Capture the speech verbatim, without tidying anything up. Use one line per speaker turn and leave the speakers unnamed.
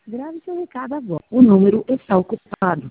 Grave seu recado agora. O número está ocupado.